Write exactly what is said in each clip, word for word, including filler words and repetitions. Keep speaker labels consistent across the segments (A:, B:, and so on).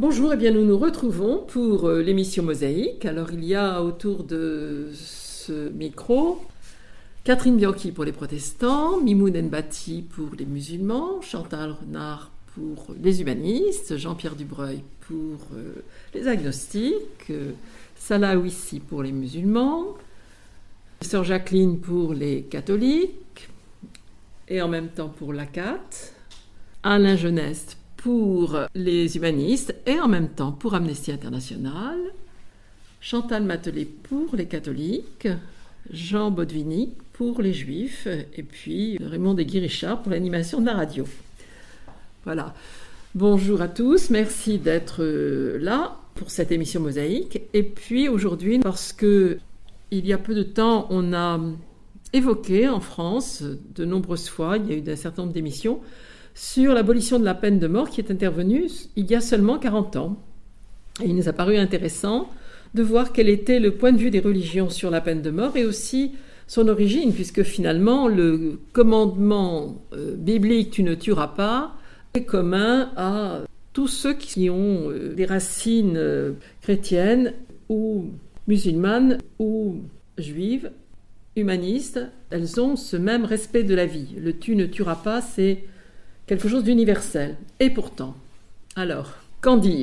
A: Bonjour, et bien nous nous retrouvons pour l'émission Mosaïque. Alors il y a autour de ce micro Catherine Bianchi pour les protestants, Mimoun Nbati pour les musulmans, Chantal Renard pour les humanistes, Jean-Pierre Dubreuil pour les agnostiques, Salah Ouissi pour les musulmans, Sœur Jacqueline pour les catholiques et en même temps pour l'A C A T, Alain Geneste pour les humanistes et en même temps pour Amnesty International, Chantal Matelet pour les catholiques, Jean Bodvinic pour les juifs et puis Raymond Desguy-Richard pour l'animation de la radio. Voilà. Bonjour à tous, merci d'être là pour cette émission Mosaïque. Et puis aujourd'hui, parce que il y a peu de temps, on a évoqué en France de nombreuses fois, il y a eu un certain nombre d'émissions, sur l'abolition de la peine de mort qui est intervenue il y a seulement quarante ans. Et il nous a paru intéressant de voir quel était le point de vue des religions sur la peine de mort et aussi son origine, puisque finalement le commandement euh, biblique « tu ne tueras pas » est commun à tous ceux qui ont euh, des racines euh, chrétiennes ou musulmanes ou juives, humanistes. Elles ont ce même respect de la vie. Le « tu ne tueras pas » c'est quelque chose d'universel. Et pourtant, alors, qu'en dire ?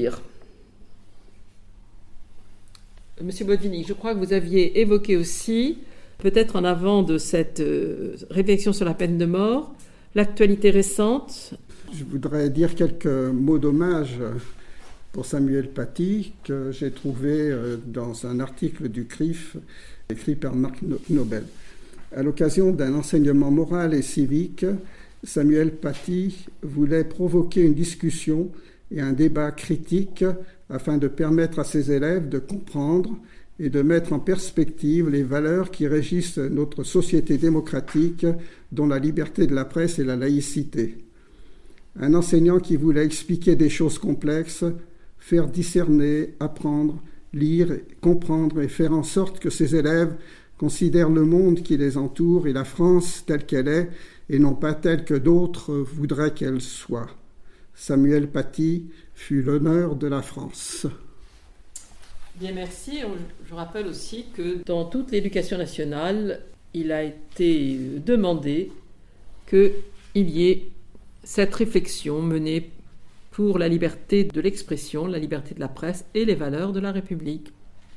A: Monsieur Bodvinic, je crois que vous aviez évoqué aussi, peut-être en avant de cette euh, réflexion sur la peine de mort, l'actualité récente.
B: Je voudrais dire quelques mots d'hommage pour Samuel Paty, que j'ai trouvé dans un article du C R I F, écrit par Marc Nobel. À l'occasion d'un enseignement moral et civique, Samuel Paty voulait provoquer une discussion et un débat critique afin de permettre à ses élèves de comprendre et de mettre en perspective les valeurs qui régissent notre société démocratique, dont la liberté de la presse et la laïcité. Un enseignant qui voulait expliquer des choses complexes, faire discerner, apprendre, lire, comprendre et faire en sorte que ses élèves considèrent le monde qui les entoure et la France telle qu'elle est et non pas telle que d'autres voudraient qu'elle soit. Samuel Paty fut l'honneur de la France.
A: Bien, merci. Je rappelle aussi que dans toute l'éducation nationale, il a été demandé qu'il y ait cette réflexion menée pour la liberté de l'expression, la liberté de la presse et les valeurs de la République.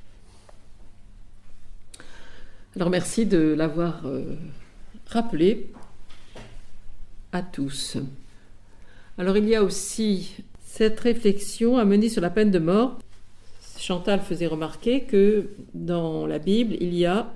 A: Alors merci de l'avoir euh, rappelé à tous. Alors il y a aussi cette réflexion à mener sur la peine de mort. Chantal faisait remarquer que dans la Bible, il y a...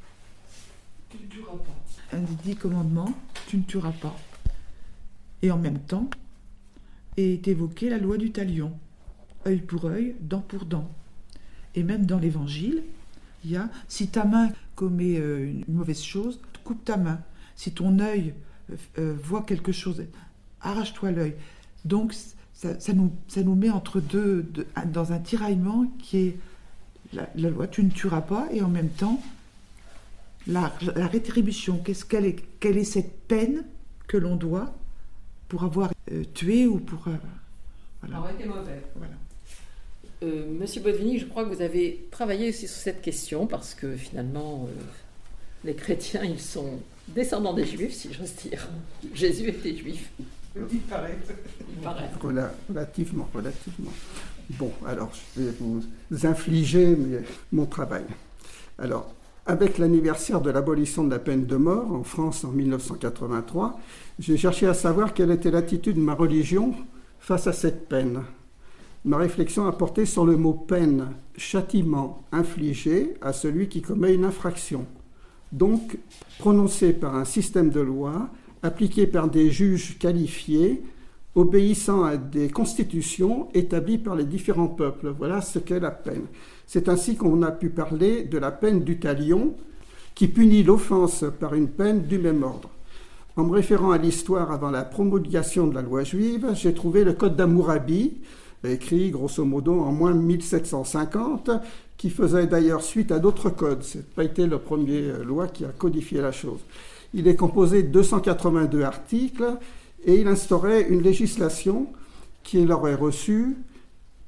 C: Tu ne tueras pas. Un des dix commandements, tu ne tueras pas. Et en même temps, est évoquée la loi du talion. Œil pour œil, dent pour dent. Et même dans l'Évangile, il y a, si ta main commet une mauvaise chose, coupe ta main. Si ton œil euh, voit quelque chose, arrache-toi l'œil. Donc, ça, ça, nous, ça nous met entre deux, deux, dans un tiraillement qui est la, la loi, tu ne tueras pas, et en même temps, la, la rétribution. Qu'est-ce qu'elle est, quelle est cette peine que l'on doit pour avoir euh, tué ou pour... Euh,
A: voilà. Avoir été mauvais.
C: Voilà.
A: Euh, Monsieur Bodvinic, je crois que vous avez travaillé aussi sur cette question, parce que finalement, euh, les chrétiens, ils sont descendants des Juifs, si j'ose dire. Jésus était juif.
C: Il paraît.
A: Il paraît.
B: Rel- relativement, relativement. Bon, alors, je vais vous infliger mes, mon travail. Alors, avec l'anniversaire de l'abolition de la peine de mort en France en dix-neuf cent quatre-vingt-trois, j'ai cherché à savoir quelle était l'attitude de ma religion face à cette peine. Ma réflexion a porté sur le mot peine, châtiment infligé à celui qui commet une infraction, donc prononcé par un système de loi, appliqué par des juges qualifiés, obéissant à des constitutions établies par les différents peuples. Voilà ce qu'est la peine. C'est ainsi qu'on a pu parler de la peine du talion, qui punit l'offense par une peine du même ordre. En me référant à l'histoire avant la promulgation de la loi juive, j'ai trouvé le Code d'Hammurabi, écrit grosso modo en moins mille sept cent cinquante, qui faisait d'ailleurs suite à d'autres codes. Ce n'a pas été la première loi qui a codifié la chose. Il est composé de deux cent quatre-vingt-deux articles et il instaurait une législation qui aurait reçu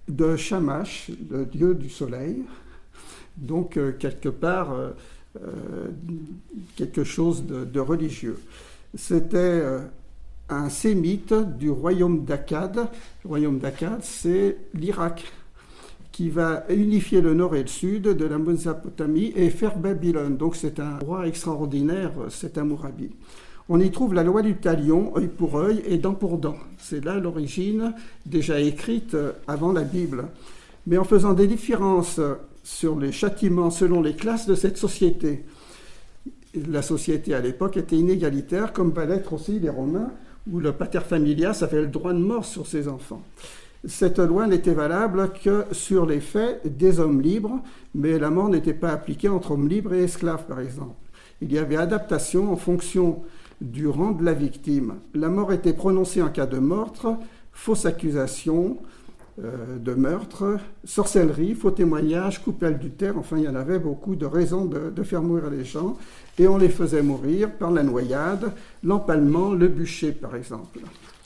B: de Shamash, le dieu du soleil. Donc, euh, quelque part, euh, euh, quelque chose de, de religieux. C'était euh, un sémite du royaume d'Akkad. Le royaume d'Akkad, c'est l'Irak, qui va unifier le nord et le sud de la Mésopotamie et faire Babylone. Donc c'est un roi extraordinaire, cet Hammurabi. On y trouve la loi du talion, œil pour œil et dent pour dent. C'est là l'origine, déjà écrite avant la Bible. Mais en faisant des différences sur les châtiments selon les classes de cette société. La société à l'époque était inégalitaire, comme va l'être aussi les Romains, où le pater familias avait le droit de mort sur ses enfants. Cette loi n'était valable que sur les faits des hommes libres, mais la mort n'était pas appliquée entre hommes libres et esclaves, par exemple. Il y avait adaptation en fonction du rang de la victime. La mort était prononcée en cas de meurtre, fausse accusation euh, de meurtre, sorcellerie, faux témoignage, couple adultère, enfin il y en avait beaucoup de raisons de, de faire mourir les gens, et on les faisait mourir par la noyade, l'empalement, le bûcher, par exemple.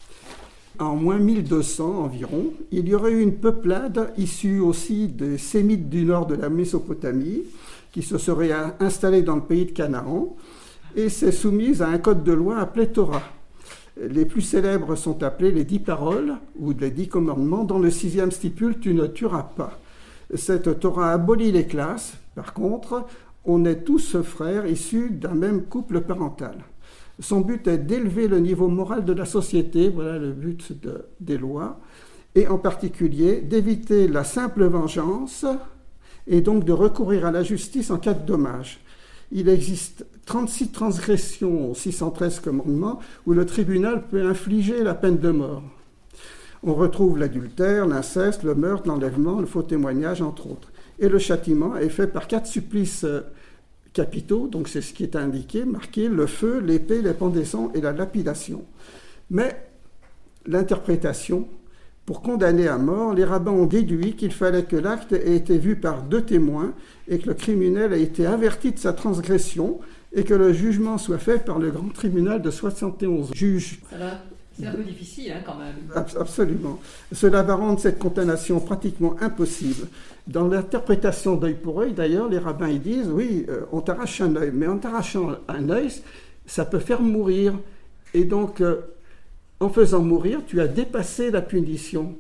B: En moins mille deux cents environ, il y aurait eu une peuplade issue aussi des Sémites du nord de la Mésopotamie qui se serait installée dans le pays de Canaan et s'est soumise à un code de loi appelé Torah. Les plus célèbres sont appelés les dix paroles ou les dix commandements dont le sixième stipule « tu ne tueras pas ». Cette Torah abolit les classes. Par contre, on est tous frères issus d'un même couple parental. Son but est d'élever le niveau moral de la société, voilà le but de, des lois, et en particulier d'éviter la simple vengeance et donc de recourir à la justice en cas de dommage. Il existe trente-six transgressions aux six cent treize commandements où le tribunal peut infliger la peine de mort. On retrouve l'adultère, l'inceste, le meurtre, l'enlèvement, le faux témoignage, entre autres. Et le châtiment est fait par quatre supplices capitaux, donc c'est ce qui est indiqué, marqué le feu, l'épée, les pendaisons et la lapidation. Mais l'interprétation, pour condamner à mort, les rabbins ont déduit qu'il fallait que l'acte ait été vu par deux témoins et que le criminel ait été averti de sa transgression et que le jugement soit fait par le grand tribunal de soixante et onze juges.
A: Ça va. C'est un peu difficile, hein, quand même.
B: Absolument. Cela va rendre cette condamnation pratiquement impossible. Dans l'interprétation d'œil pour œil, d'ailleurs, les rabbins ils disent, oui, euh, on t'arrache un œil, mais en t'arrachant un œil, ça peut faire mourir. Et donc, euh, en faisant mourir, tu as dépassé la punition.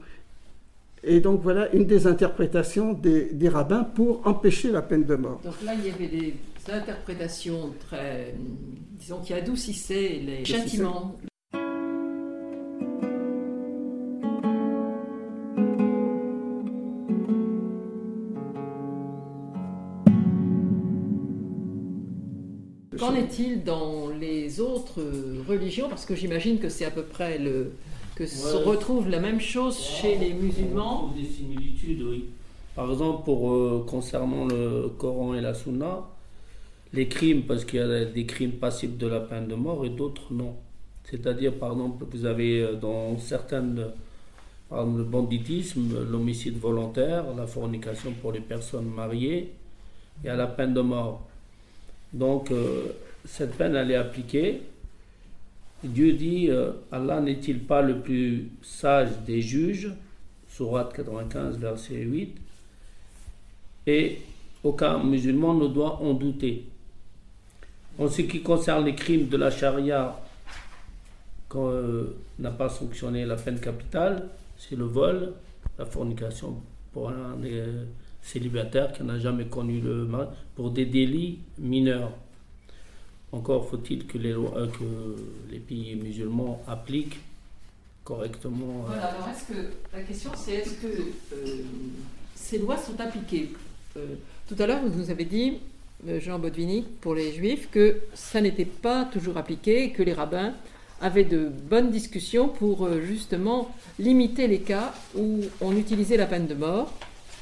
B: Et donc, voilà une des interprétations des, des rabbins pour empêcher la peine de mort.
A: Donc là, il y avait des interprétations très, disons, qui adoucissaient les châtiments. Qu'en est-il dans les autres religions? Parce que j'imagine que c'est à peu près le... que ouais. se retrouve la même chose ouais. chez les musulmans.
D: On trouve des similitudes, oui. Par exemple, pour, euh, concernant le Coran et la Sunna, les crimes, parce qu'il y a des crimes passibles de la peine de mort et d'autres non. C'est-à-dire, par exemple, vous avez dans certaines... Par exemple, le banditisme, l'homicide volontaire, la fornication pour les personnes mariées, il y a la peine de mort. Donc, euh, cette peine, elle est appliquée. Dieu dit, euh, Allah n'est-il pas le plus sage des juges, sourate quatre-vingt-quinze, verset huit, et aucun musulman ne doit en douter. En ce qui concerne les crimes de la charia, qu'on euh, n'a pas sanctionné la peine capitale, c'est le vol, la fornication pour un euh, célibataire qui n'a jamais connu le mal, pour des délits mineurs. Encore faut-il que les, lois, euh, que les pays musulmans appliquent correctement. Euh...
A: Voilà, alors est-ce que, la question c'est est-ce que euh, ces lois sont appliquées euh, Tout à l'heure, vous nous avez dit, euh, Jean Bodvini, pour les juifs, que ça n'était pas toujours appliqué, que les rabbins avaient de bonnes discussions pour euh, justement limiter les cas où on utilisait la peine de mort.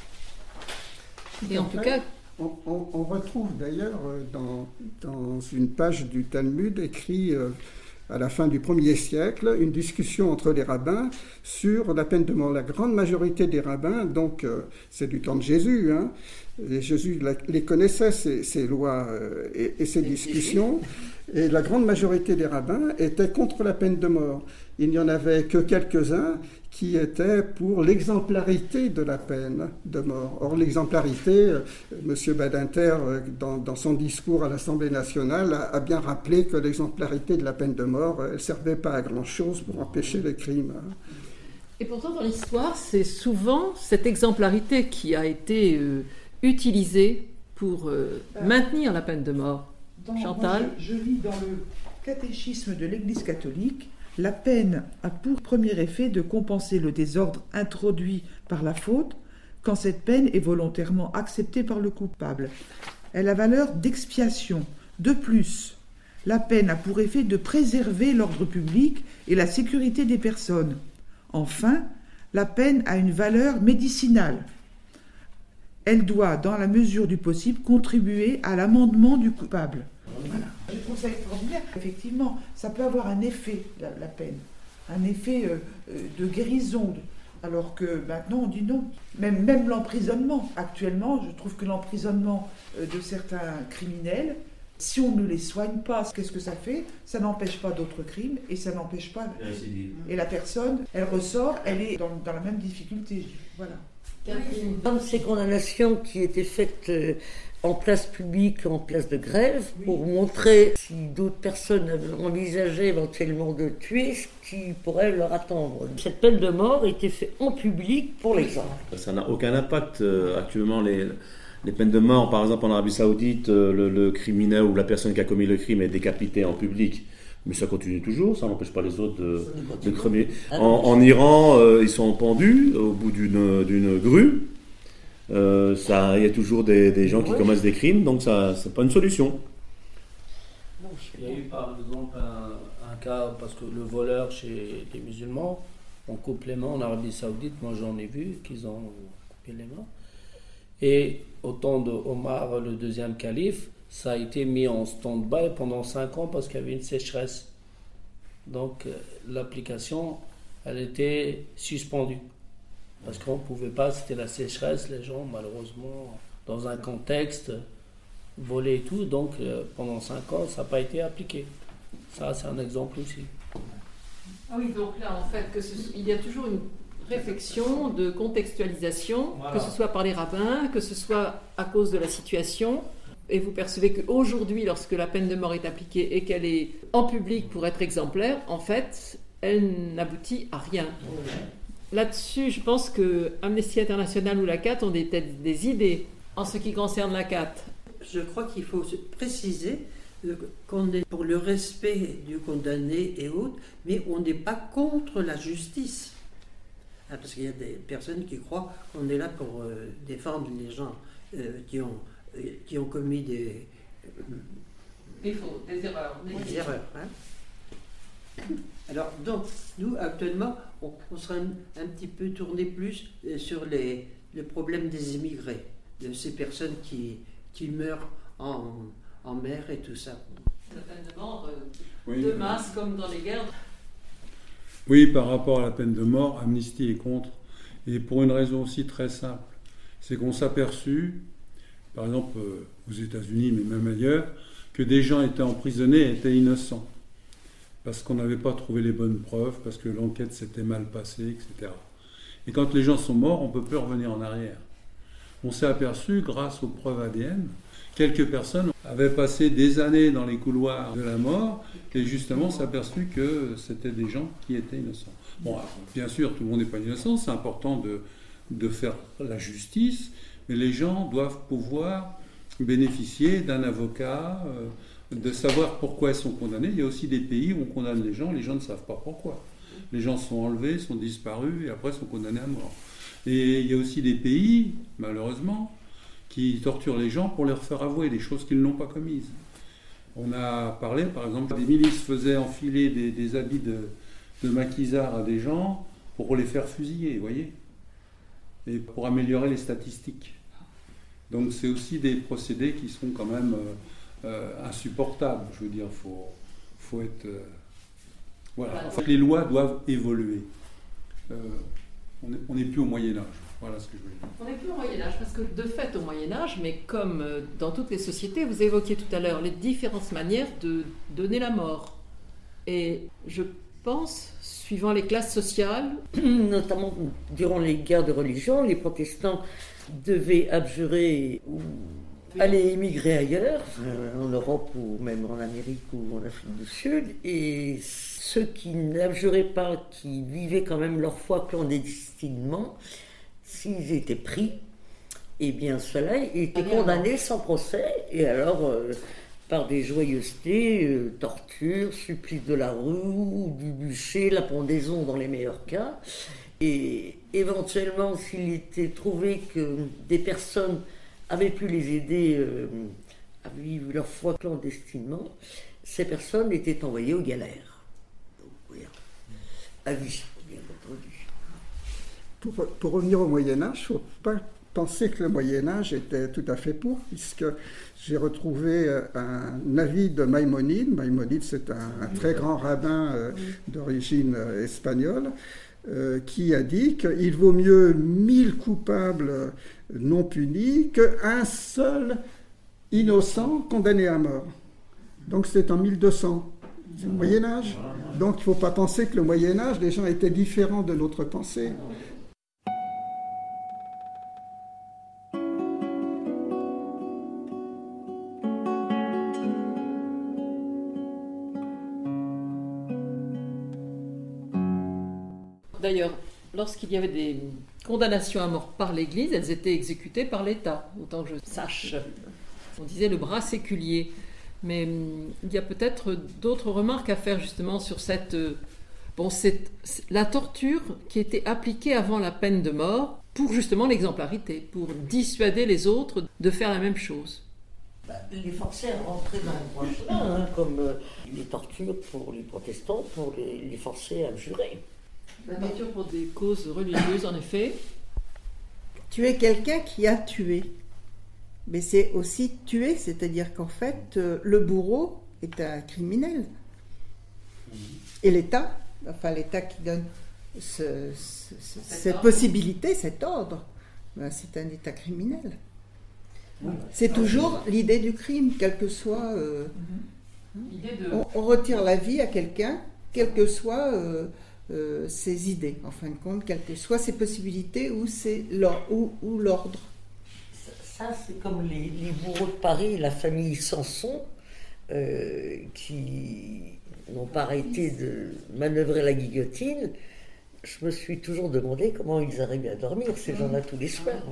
A: Et en, en tout fait, cas...
B: On, on, on retrouve d'ailleurs dans, dans une page du Talmud écrit euh, à la fin du premier siècle une discussion entre les rabbins sur la peine de mort. La grande majorité des rabbins, donc euh, c'est du temps de Jésus, hein, et Jésus la, les connaissait, ces, ces lois euh, et, et ces discussions, Et la grande majorité des rabbins étaient contre la peine de mort. Il n'y en avait que quelques-uns qui étaient pour l'exemplarité de la peine de mort. Or, l'exemplarité, M. Badinter, dans, dans son discours à l'Assemblée nationale, a, a bien rappelé que l'exemplarité de la peine de mort, elle ne servait pas à grand-chose pour empêcher les crimes.
A: Et pourtant, dans l'histoire, c'est souvent cette exemplarité qui a été euh, utilisée pour euh, euh, maintenir la peine de mort.
C: Dans,
A: Chantal,
C: moi, je, je lis dans le catéchisme de l'Église catholique, la peine a pour premier effet de compenser le désordre introduit par la faute quand cette peine est volontairement acceptée par le coupable. Elle a valeur d'expiation. De plus, la peine a pour effet de préserver l'ordre public et la sécurité des personnes. Enfin, la peine a une valeur médicinale. Elle doit, dans la mesure du possible, contribuer à l'amendement du coupable. Voilà. Je trouve ça extraordinaire. Effectivement, ça peut avoir un effet, la, la peine, un effet euh, de guérison. Alors que maintenant, on dit non. Même, même l'emprisonnement. Actuellement, je trouve que l'emprisonnement de certains criminels, si on ne les soigne pas, qu'est-ce que ça fait? Ça n'empêche pas d'autres crimes et ça n'empêche pas... Et la personne, elle ressort, elle est dans, dans la même difficulté. Voilà.
E: Dans ces condamnations qui étaient faites euh, en place publique, en place de grève, oui, pour montrer si d'autres personnes avaient envisagé éventuellement de tuer, ce qui pourrait leur attendre. Cette peine de mort était faite en public pour l'exemple.
F: Ça n'a aucun impact. Euh, actuellement, les, les peines de mort, par exemple en Arabie Saoudite, euh, le, le criminel ou la personne qui a commis le crime est décapité en public. Mais ça continue toujours, ça n'empêche pas les autres de, de crever. En, en Iran, euh, ils sont pendus au bout d'une, d'une grue. Euh, ça, il y a toujours des, des gens qui commettent des crimes, donc ça, c'est pas une solution.
D: Il y a eu par exemple un, un cas, parce que le voleur chez les musulmans, en coupe les mains en Arabie Saoudite, moi j'en ai vu qu'ils ont coupé les mains. Et au temps de Omar, le deuxième calife, ça a été mis en stand-by pendant cinq ans parce qu'il y avait une sécheresse. Donc euh, l'application, elle était suspendue. Parce qu'on ne pouvait pas, c'était la sécheresse, les gens malheureusement, dans un contexte, volaient et tout. Donc euh, pendant cinq ans, ça n'a pas été appliqué. Ça, c'est un exemple aussi.
A: Ah oui, donc là, en fait, que ce, il y a toujours une réflexion de contextualisation, voilà, que ce soit par les rabbins, que ce soit à cause de la situation. Et vous percevez qu'aujourd'hui, lorsque la peine de mort est appliquée et qu'elle est en public pour être exemplaire, en fait, elle n'aboutit à rien. Là-dessus, je pense que Amnesty International ou la C A T ont des, peut-être des idées en ce qui concerne la C A T.
G: Je crois qu'il faut préciser qu'on est pour le respect du condamné et autres, mais on n'est pas contre la justice. Ah, parce qu'il y a des personnes qui croient qu'on est là pour euh, défendre les gens euh, qui ont... qui ont commis des,
A: des fautes, des erreurs. Des,
G: des erreurs. Hein. Alors, donc, nous, actuellement, on, on serait un, un petit peu tourné plus sur les, les problèmes des immigrés, de ces personnes qui, qui meurent en, en mer et tout ça.
A: La peine de mort euh,
H: oui,
A: de masse, comme dans les guerres.
H: Oui, par rapport à la peine de mort, Amnesty est contre. Et pour une raison aussi très simple, c'est qu'on s'est aperçu, par exemple aux États-Unis, mais même ailleurs, que des gens étaient emprisonnés et étaient innocents. Parce qu'on n'avait pas trouvé les bonnes preuves, parce que l'enquête s'était mal passée, et cetera. Et quand les gens sont morts, on ne peut plus revenir en arrière. On s'est aperçu, grâce aux preuves A D N, quelques personnes avaient passé des années dans les couloirs de la mort, et justement on s'est aperçu que c'était des gens qui étaient innocents. Bon, alors, bien sûr, tout le monde n'est pas innocent, c'est important de, de faire la justice, mais les gens doivent pouvoir bénéficier d'un avocat, euh, de savoir pourquoi ils sont condamnés. Il y a aussi des pays où on condamne les gens, les gens ne savent pas pourquoi. Les gens sont enlevés, sont disparus et après sont condamnés à mort. Et il y a aussi des pays, malheureusement, qui torturent les gens pour leur faire avouer des choses qu'ils n'ont pas commises. On a parlé, par exemple, des milices faisaient enfiler des, des habits de, de maquisards à des gens pour les faire fusiller, vous voyez, et pour améliorer les statistiques. Donc c'est aussi des procédés qui sont quand même euh, euh, insupportables. Je veux dire, il faut, faut être... Euh, voilà. En fait, les lois doivent évoluer. Euh, on n'est plus au Moyen-Âge. Voilà ce que je voulais dire.
A: On n'est plus au Moyen-Âge, parce que de fait au Moyen-Âge, mais comme dans toutes les sociétés, vous évoquiez tout à l'heure les différentes manières de donner la mort. Et je pense, suivant les classes sociales...
E: Notamment durant les guerres de religion, les protestants devaient abjurer ou aller émigrer ailleurs, en Europe ou même en Amérique ou en Afrique du Sud, et ceux qui n'abjuraient pas, qui vivaient quand même leur foi clandestinement, s'ils étaient pris, eh bien ceux-là étaient condamnés sans procès, et alors euh, par des joyeusetés, euh, torture, supplice de la rue, du bûcher, la pendaison dans les meilleurs cas, et éventuellement s'il était trouvé que des personnes avaient pu les aider euh, à vivre leur foi clandestinement, ces personnes étaient envoyées aux galères. Donc, voilà. À vie, bien entendu.
B: Pour, pour revenir au Moyen-Âge, il ne faut pas penser que le Moyen-Âge était tout à fait pour, puisque j'ai retrouvé un avis de Maïmonide. Maïmonide, c'est un, un très grand rabbin euh, d'origine euh, espagnole, euh, qui a dit qu'il vaut mieux mille coupables non punis qu'un seul innocent condamné à mort. Donc c'est en mille deux cents. C'est le Moyen-Âge. Donc il ne faut pas penser que le Moyen-Âge, les gens étaient différents de notre pensée.
A: D'ailleurs, lorsqu'il y avait des condamnations à mort par l'Église, elles étaient exécutées par l'État, autant que je sache. On disait le bras séculier. Mais il y a peut-être d'autres remarques à faire justement sur cette... Bon, c'est la torture qui était appliquée avant la peine de mort pour justement l'exemplarité, pour dissuader les autres de faire la même chose.
E: Bah, les forcer à rentrer dans le droit chemin, hein, comme euh, les tortures pour les protestants, pour les, les forcer à abjurer.
A: La torture pour des causes religieuses, en effet.
I: Tuer quelqu'un qui a tué. Mais c'est aussi tuer, c'est-à-dire qu'en fait, euh, le bourreau est un criminel. Et l'État, enfin l'État qui donne ce, ce, ce, cette ordre. possibilité, cet ordre, ben, c'est un État criminel. Oui. C'est toujours l'idée du crime, quel que soit... Euh, mm-hmm. de... on, on retire la vie à quelqu'un, quelles que soient euh, euh, ses idées, en fin de compte, quelles que soient ses possibilités ou, ses, ou, ou l'ordre.
E: Ça, c'est comme les, les bourreaux de Paris, la famille Sanson, euh, qui n'ont pas arrêté de manœuvrer la guillotine. Je me suis toujours demandé comment ils arrivaient à dormir, ces gens-là, tous les soirs.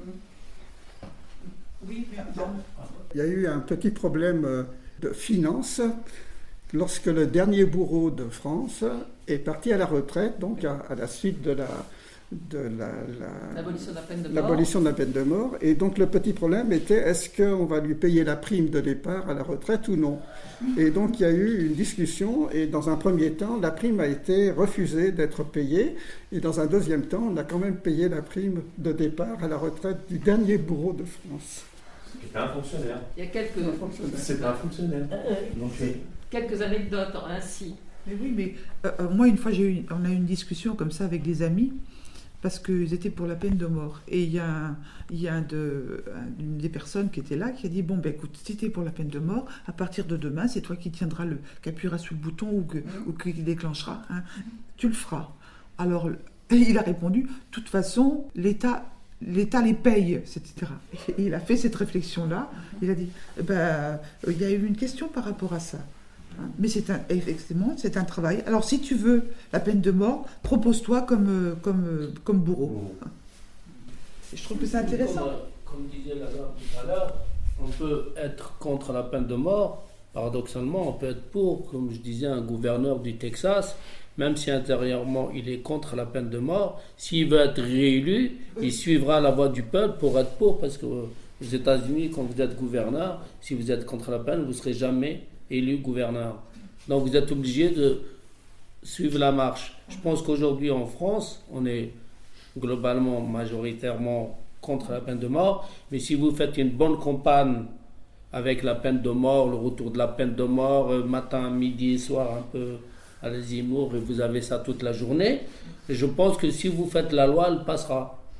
B: Oui, il y a eu un petit problème de finances lorsque le dernier bourreau de France est parti à la retraite, donc à, à la suite de la... de la, la,
A: l'abolition de la peine de mort.
B: L'abolition de la peine de mort. Et donc le petit problème était, est-ce qu'on va lui payer la prime de départ à la retraite ou non? Et donc il y a eu une discussion, et dans un premier temps, la prime a été refusée d'être payée, et dans un deuxième temps, on a quand même payé la prime de départ à la retraite du dernier bourreau de France.
F: C'était un fonctionnaire.
A: Il y a quelques...
F: C'est un fonctionnaire. Donc,
A: quelques anecdotes ainsi.
C: Mais oui, mais euh, moi, une fois, j'ai eu, on a eu une discussion comme ça avec des amis, parce qu'ils étaient pour la peine de mort. Et il y a, un, il y a un de, un, une des personnes qui était là qui a dit, bon, ben écoute, si t'es pour la peine de mort, à partir de demain, c'est toi qui tiendras le, qui appuiera sur le bouton ou, que, ou qui déclenchera, hein, tu le feras. Alors, il a répondu, de toute façon, l'État... l'État les paye, et cetera. Et il a fait cette réflexion-là. Il a dit, ben, il y a eu une question par rapport à ça. Mais c'est un, effectivement, c'est un travail. Alors, si tu veux la peine de mort, propose-toi comme, comme, comme bourreau. Et je trouve que c'est intéressant.
D: Comme, comme disait la dame tout à l'heure, on peut être contre la peine de mort. Paradoxalement, on peut être pour, comme je disais, un gouverneur du Texas. Même si intérieurement il est contre la peine de mort, s'il veut être réélu, il suivra la voie du peuple pour être pour, parce que aux États-Unis, quand vous êtes gouverneur, si vous êtes contre la peine, vous ne serez jamais élu gouverneur. Donc vous êtes obligé de suivre la marche. Je pense qu'aujourd'hui en France, on est globalement, majoritairement contre la peine de mort, mais si vous faites une bonne campagne avec la peine de mort, le retour de la peine de mort, matin, midi et soir, un peu... à les Zemmour, et vous avez ça toute la journée. Et je pense que si vous faites la loi, elle passera.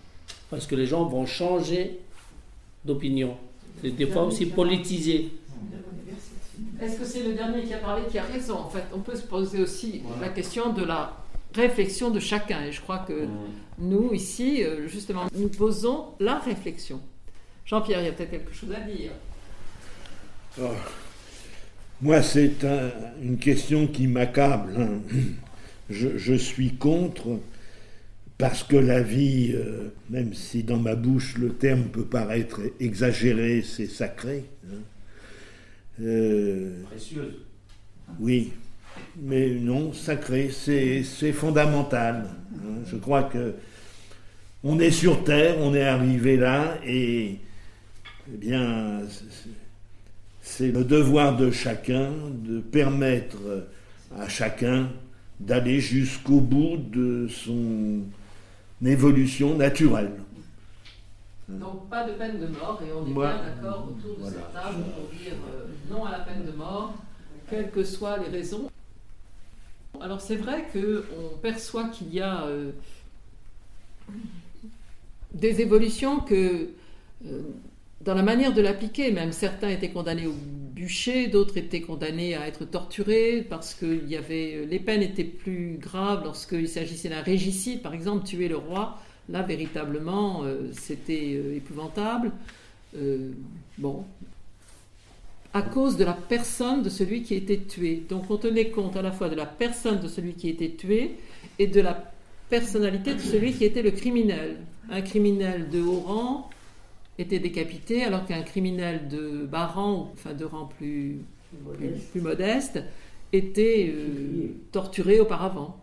D: Parce que les gens vont changer d'opinion. C'est des fois aussi politisé.
A: Est-ce que c'est le dernier qui a parlé qui a raison? En fait, on peut se poser aussi la question de la réflexion de chacun. Et je crois que mmh. nous, ici, justement, nous posons la réflexion. Jean-Pierre, il y a peut-être quelque chose à dire.
J: Oh. Moi, c'est un, une question qui m'accable. Hein. Je, je suis contre, parce que la vie, euh, même si dans ma bouche le terme peut paraître exagéré, c'est sacré. Hein. Euh,
F: Précieuse.
J: Oui, mais non, sacré, c'est, c'est fondamental. Hein. Je crois que on est sur Terre, on est arrivé là, et eh bien, c'est le devoir de chacun de permettre à chacun d'aller jusqu'au bout de son évolution naturelle.
A: Donc pas de peine de mort, et on est
J: Moi,
A: bien d'accord autour de
J: voilà.
A: cette table pour dire euh, non à la peine de mort, quelles que soient les raisons. Alors c'est vrai qu'on perçoit qu'il y a euh, des évolutions que, euh, dans la manière de l'appliquer, même certains étaient condamnés au bûcher, d'autres étaient condamnés à être torturés, parce que il y avait, les peines étaient plus graves lorsqu'il s'agissait d'un régicide, par exemple, tuer le roi. Là, véritablement, euh, c'était euh, épouvantable. Euh, bon, à cause de la personne de celui qui était tué. Donc, on tenait compte à la fois de la personne de celui qui était tué et de la personnalité de celui qui était le criminel. Un criminel de haut rang était décapité, alors qu'un criminel de bas rang, enfin de rang plus, plus, plus modeste, était euh, torturé auparavant.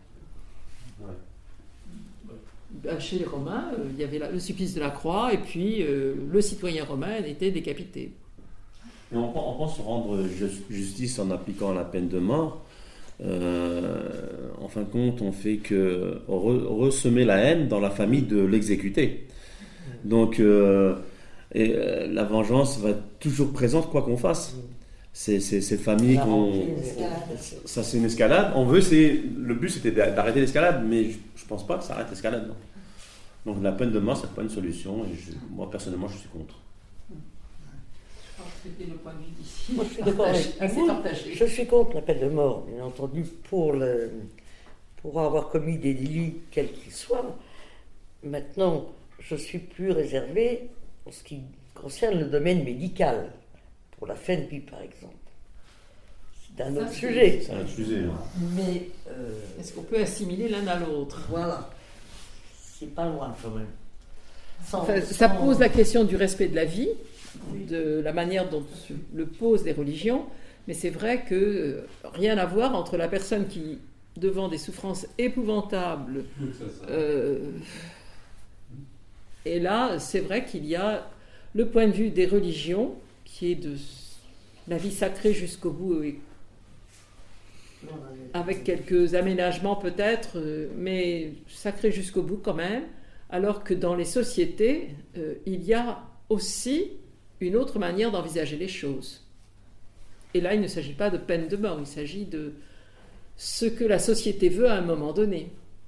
A: Chez les Romains, euh, il y avait la, le supplice de la croix, et puis euh, le citoyen romain était décapité.
F: Et on, on pense rendre justice en appliquant la peine de mort. Euh, en fin de compte, on fait que re, ressemer la haine dans la famille de l'exécuté. Donc, euh, et, euh, la vengeance va être toujours présente quoi qu'on fasse. C'est cette famille qu'on... Ça, c'est une escalade. On veut, c'est... Le but, c'était d'arrêter l'escalade, mais je, je pense pas que ça arrête l'escalade. Non. Donc la peine de mort, c'est pas une solution. Et je, moi, personnellement, je suis contre.
A: Je pense que c'était le point de vue d'ici.
E: Moi, je suis d'accord avec vous. Je suis contre la peine de mort, bien entendu, pour, le, pour avoir commis des délits, quels qu'ils soient. Maintenant, je suis plus réservé en ce qui concerne le domaine médical. Pour la fin de vie, par exemple. C'est un autre sujet.
F: C'est un sujet. Hein.
E: Mais euh,
A: est-ce qu'on peut assimiler l'un à l'autre?
E: Voilà. C'est pas loin quand même. Sans,
A: enfin,
E: sans...
A: Ça pose la question du respect de la vie, oui. de la manière dont le posent les religions, mais c'est vrai que euh, rien à voir entre la personne qui, devant des souffrances épouvantables, euh, et là, c'est vrai qu'il y a le point de vue des religions, qui est de la vie sacrée jusqu'au bout, avec quelques aménagements peut-être, mais sacrée jusqu'au bout quand même, alors que dans les sociétés, euh, il y a aussi une autre manière d'envisager les choses. Et là, il ne s'agit pas de peine de mort, il s'agit de ce que la société veut à un moment donné.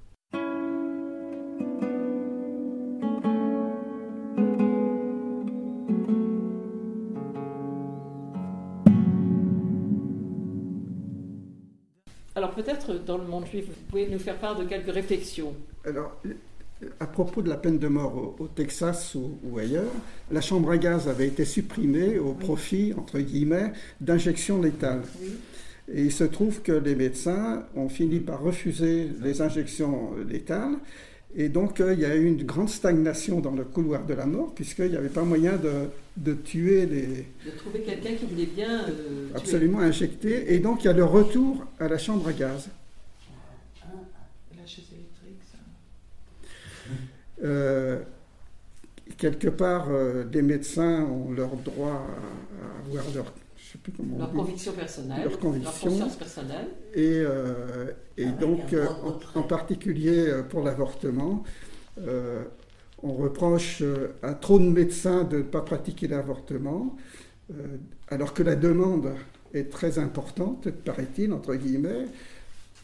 A: Alors peut-être dans le monde juif, vous pouvez nous faire part de quelques réflexions.
B: Alors, à propos de la peine de mort au, au Texas ou, ou ailleurs, la chambre à gaz avait été supprimée au profit, entre guillemets, d'injections létales. Oui. Et il se trouve que les médecins ont fini par refuser les injections létales. Et donc, euh, il y a eu une grande stagnation dans le couloir de la mort, puisqu'il n'y avait pas moyen de, de tuer les...
A: De trouver quelqu'un qui voulait bien euh,
B: absolument tuer. Injecter. Et donc, il y a le retour à la chambre à gaz.
C: Ah, la chaise électrique, ça.
B: Euh, quelque part, euh, les médecins ont leur droit à, à avoir leur... Je sais plus comment
A: leur
B: on dit,
A: conviction personnelle,
B: leur, conviction,
A: leur conscience personnelle.
B: Et, euh, et ah, donc, euh, en, en particulier pour l'avortement, euh, on reproche à trop de médecins de ne pas pratiquer l'avortement, euh, alors que la demande est très importante, paraît-il, entre guillemets.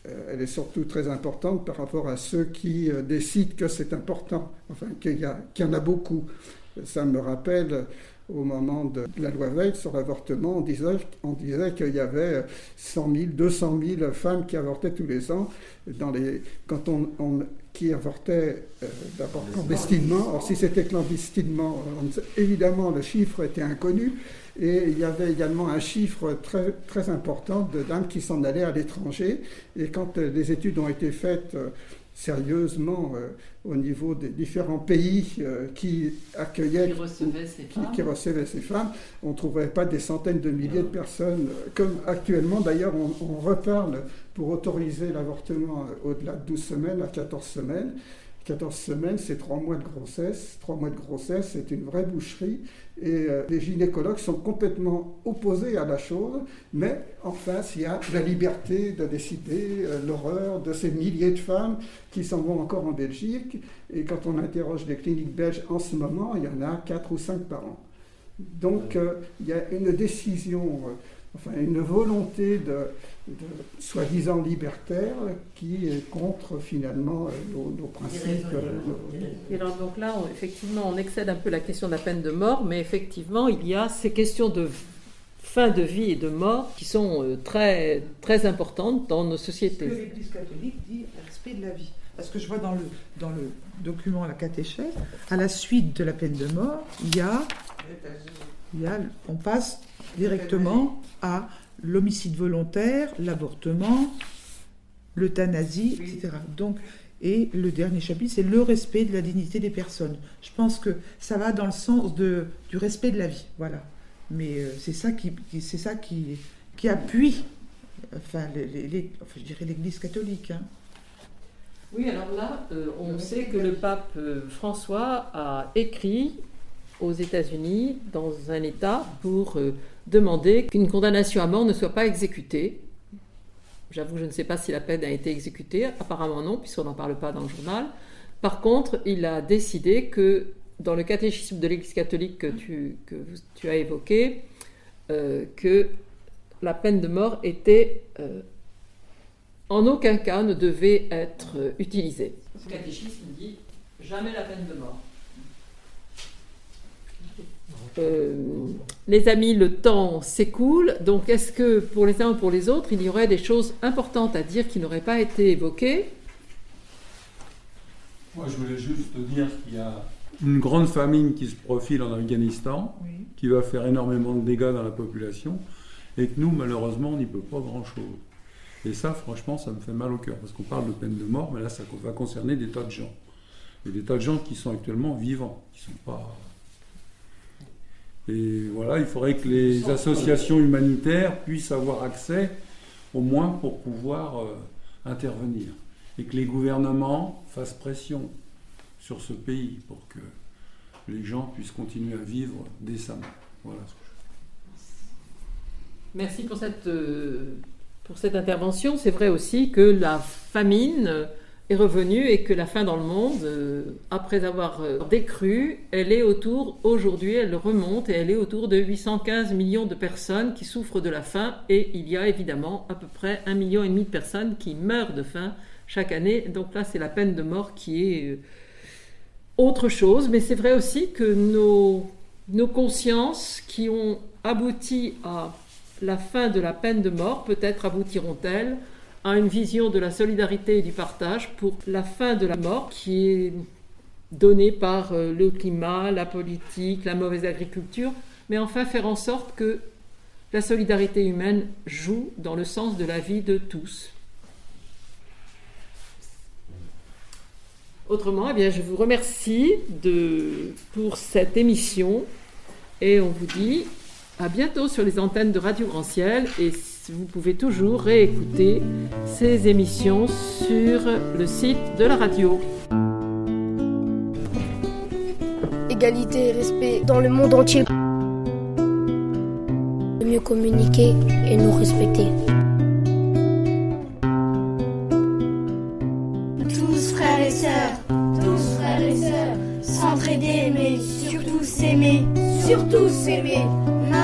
B: elle est surtout très importante par rapport à ceux qui décident que c'est important, enfin qu'il y a, qu'il y en a beaucoup. Ça me rappelle, au moment de la loi Veil sur l'avortement, on disait, on disait qu'il y avait cent mille, deux cent mille femmes qui avortaient tous les ans, dans les, quand on, on, qui avortaient euh, d'abord clandestinement. Or, si c'était clandestinement, on, évidemment, le chiffre était inconnu. Et il y avait également un chiffre très, très important de dames qui s'en allaient à l'étranger. Et quand euh, les études ont été faites euh, sérieusement euh, au niveau des différents pays euh, qui accueillaient,
A: qui recevaient ces
B: qui,
A: femmes,
B: qui recevaient ces femmes, on ne trouverait pas des centaines de milliers de personnes. Comme actuellement, d'ailleurs, on, on reparle pour autoriser l'avortement au-delà de douze semaines à quatorze semaines. quatorze semaines, c'est trois mois de grossesse. trois mois de grossesse, c'est une vraie boucherie. Et euh, les gynécologues sont complètement opposés à la chose. Mais en face, il y a la liberté de décider, euh, l'horreur de ces milliers de femmes qui s'en vont encore en Belgique. Et quand on interroge les cliniques belges en ce moment, il y en a quatre ou cinq par an. Donc, euh, il y a une décision... Euh, Enfin, une volonté de, de soi-disant libertaire qui est contre finalement nos, nos principes.
A: Et alors donc là, on, effectivement, on excède un peu la question de la peine de mort, mais effectivement, il y a ces questions de fin de vie et de mort qui sont très, très importantes dans nos sociétés.
C: Ce que l'Église catholique dit respect de la vie. Parce que je vois dans le, dans le document La catéchèse, à la suite de la peine de mort, il y a, il y a on passe directement à l'homicide volontaire, l'avortement, l'euthanasie, et cetera. Donc, et le dernier chapitre, c'est le respect de la dignité des personnes. Je pense que ça va dans le sens de, du respect de la vie, voilà. Mais euh, c'est ça qui, qui, c'est ça qui, qui appuie, enfin, les, les, enfin, je dirais l'Église catholique. Hein.
A: Oui, alors là, euh, on sait que le pape euh, François a écrit aux États-Unis dans un État pour euh, demander qu'une condamnation à mort ne soit pas exécutée. J'avoue, je ne sais pas si la peine a été exécutée, apparemment non, puisqu'on n'en parle pas dans le journal. Par contre, il a décidé que, dans le catéchisme de l'Église catholique que tu, que tu as évoqué, euh, que la peine de mort était, euh, en aucun cas, ne devait être euh, utilisée. Ce catéchisme dit jamais la peine de mort. Euh, les amis, le temps s'écoule, donc est-ce que pour les uns ou pour les autres, il y aurait des choses importantes à dire qui n'auraient pas été évoquées?
H: Moi, je voulais juste dire qu'il y a une grande famine qui se profile en Afghanistan, oui, qui va faire énormément de dégâts dans la population, et que nous, malheureusement, on n'y peut pas grand-chose. Et ça, franchement, ça me fait mal au cœur, parce qu'on parle de peine de mort, mais là, ça va concerner des tas de gens. Et des tas de gens qui sont actuellement vivants, qui ne sont pas... Et voilà, il faudrait que les associations humanitaires puissent avoir accès, au moins pour pouvoir euh, intervenir. Et que les gouvernements fassent pression sur ce pays pour que les gens puissent continuer à vivre décemment. Voilà ce que je...
A: Merci pour cette, euh, pour cette intervention. C'est vrai aussi que la famine est revenue et que la faim dans le monde, euh, après avoir euh, décru, elle est autour, aujourd'hui, elle remonte et elle est autour de huit cent quinze millions de personnes qui souffrent de la faim, et il y a évidemment à peu près un million et demi de personnes qui meurent de faim chaque année. Donc là, c'est la peine de mort qui est euh, autre chose, mais c'est vrai aussi que nos, nos consciences qui ont abouti à la fin de la peine de mort, peut-être aboutiront-elles à une vision de la solidarité et du partage pour la fin de la mort qui est donnée par le climat, la politique, la mauvaise agriculture, mais enfin faire en sorte que la solidarité humaine joue dans le sens de la vie de tous. Autrement, eh bien, je vous remercie de, pour cette émission et on vous dit à bientôt sur les antennes de Radio Grand Ciel, et vous pouvez toujours réécouter ces émissions sur le site de la radio.
K: Égalité et respect dans le monde entier. Mieux communiquer et nous respecter.
L: Tous frères et sœurs, tous frères et sœurs, s'entraider mais surtout s'aimer, surtout s'aimer.